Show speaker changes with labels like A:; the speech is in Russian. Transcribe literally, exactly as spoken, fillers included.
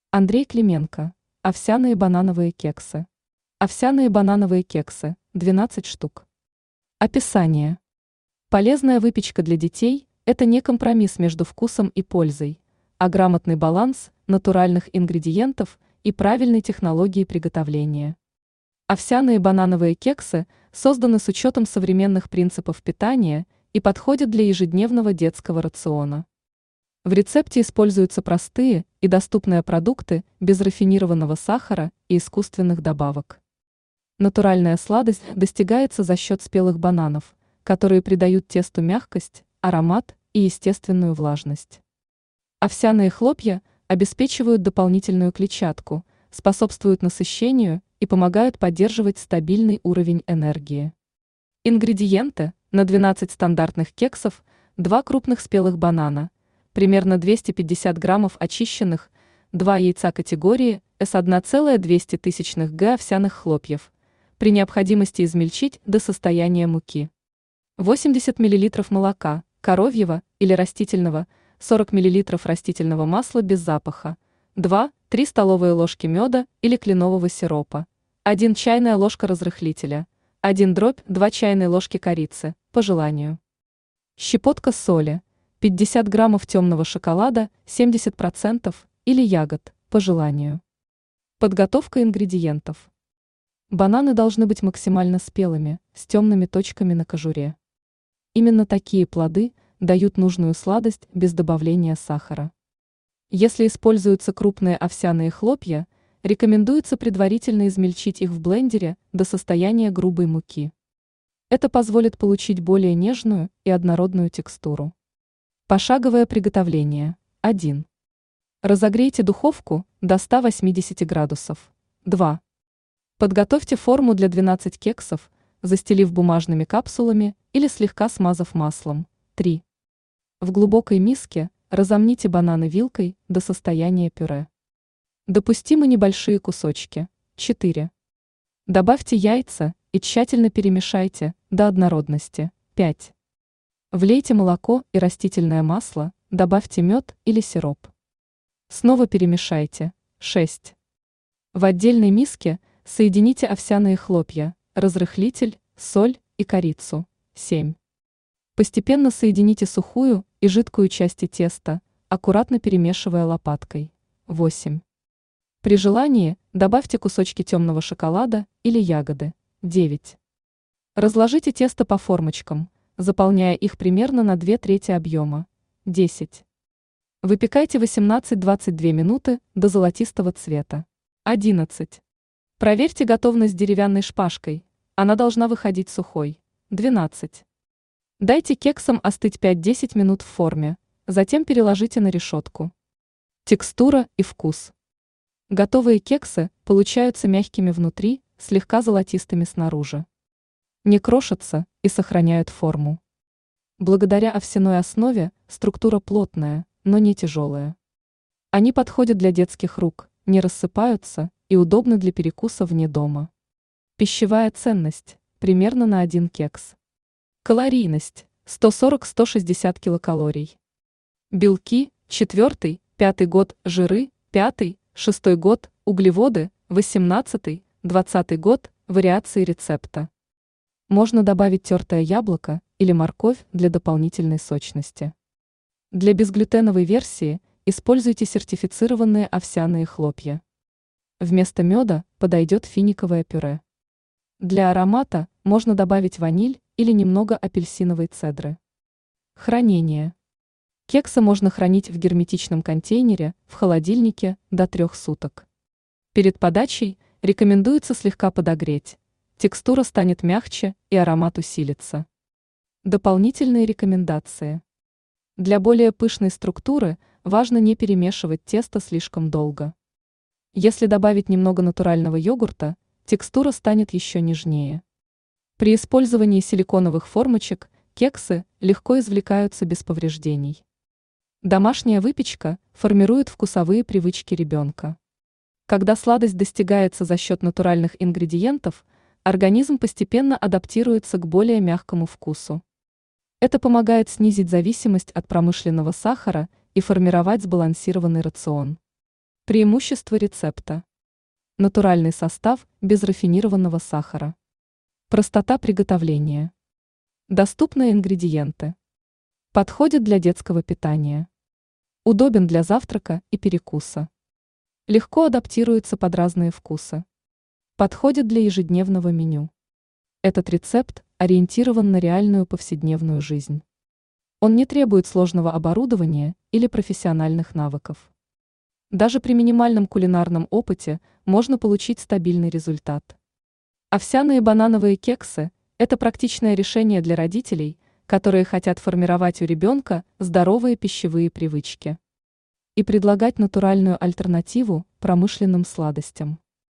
A: Андрей Клименко. Овсяные банановые кексы. Овсяные банановые кексы – двенадцать штук. Описание. Полезная выпечка для детей – это не компромисс между вкусом и пользой, а грамотный баланс натуральных ингредиентов и правильной технологии приготовления. Овсяные банановые кексы созданы с учетом современных принципов питания и подходят для ежедневного детского рациона. В рецепте используются простые и доступные продукты без рафинированного сахара и искусственных добавок. Натуральная сладость достигается за счет спелых бананов, которые придают тесту мягкость, аромат и естественную влажность. Овсяные хлопья обеспечивают дополнительную клетчатку, способствуют насыщению и помогают поддерживать стабильный уровень энергии. Ингредиенты на двенадцать стандартных кексов: два крупных спелых банана, примерно двести пятьдесят граммов очищенных, два яйца категории эс одна целая двести тысячных грамма овсяных хлопьев, при необходимости измельчить до состояния муки. восемьдесят миллилитров молока, коровьего или растительного, сорок миллилитров растительного масла без запаха, два-три столовые ложки меда или кленового сиропа, одна чайная ложка разрыхлителя, один дробь два чайные ложки корицы, по желанию. Щепотка соли, пятьдесят граммов темного шоколада, семьдесят процентов, или ягод, по желанию. Подготовка ингредиентов. Бананы должны быть максимально спелыми, с темными точками на кожуре. Именно такие плоды дают нужную сладость без добавления сахара. Если используются крупные овсяные хлопья, рекомендуется предварительно измельчить их в блендере до состояния грубой муки. Это позволит получить более нежную и однородную текстуру. Пошаговое приготовление. один. Разогрейте духовку до ста восьмидесяти градусов. два. Подготовьте форму для двенадцати кексов, застелив бумажными капсулами или слегка смазав маслом. три. В глубокой миске разомните бананы вилкой до состояния пюре. Допустимы небольшие кусочки. четыре. Добавьте яйца и тщательно перемешайте до однородности. пять. Влейте молоко и растительное масло, добавьте мед или сироп. Снова перемешайте. шесть. В отдельной миске соедините овсяные хлопья, разрыхлитель, соль и корицу. семь. Постепенно соедините сухую и жидкую части теста, аккуратно перемешивая лопаткой. восемь. При желании добавьте кусочки темного шоколада или ягоды. девять. Разложите тесто по формочкам, заполняя их примерно на две трети объема. десять. Выпекайте восемнадцать-двадцать две минуты до золотистого цвета. одиннадцать. Проверьте готовность деревянной шпажкой, она должна выходить сухой. двенадцать. Дайте кексам остыть пять-десять минут в форме, затем переложите на решетку. Текстура и вкус. Готовые кексы получаются мягкими внутри, слегка золотистыми снаружи. Не крошатся и сохраняют форму. Благодаря овсяной основе структура плотная, но не тяжелая. Они подходят для детских рук, не рассыпаются и удобны для перекуса вне дома. Пищевая ценность – примерно на один кекс. Калорийность – сто сорок - сто шестьдесят килокалорий. Белки – четвертый, пятый год, жиры – пятый, шестой год, углеводы – восемнадцатый, двадцатый год, вариации рецепта. Можно добавить тертое яблоко или морковь для дополнительной сочности. Для безглютеновой версии используйте сертифицированные овсяные хлопья. Вместо меда подойдет финиковое пюре. Для аромата можно добавить ваниль или немного апельсиновой цедры. Хранение. Кексы можно хранить в герметичном контейнере в холодильнике до трех суток. Перед подачей рекомендуется слегка подогреть. Текстура станет мягче и аромат усилится. Дополнительные рекомендации. Для более пышной структуры важно не перемешивать тесто слишком долго. Если добавить немного натурального йогурта, текстура станет еще нежнее. При использовании силиконовых формочек кексы легко извлекаются без повреждений. Домашняя выпечка формирует вкусовые привычки ребенка. Когда сладость достигается за счет натуральных ингредиентов, организм постепенно адаптируется к более мягкому вкусу. Это помогает снизить зависимость от промышленного сахара и формировать сбалансированный рацион. Преимущества рецепта. Натуральный состав без рафинированного сахара. Простота приготовления. Доступные ингредиенты. Подходит для детского питания. Удобен для завтрака и перекуса. Легко адаптируется под разные вкусы. Подходит для ежедневного меню. Этот рецепт ориентирован на реальную повседневную жизнь. Он не требует сложного оборудования или профессиональных навыков. Даже при минимальном кулинарном опыте можно получить стабильный результат. Овсяные банановые кексы – это практичное решение для родителей, которые хотят формировать у ребенка здоровые пищевые привычки и предлагать натуральную альтернативу промышленным сладостям.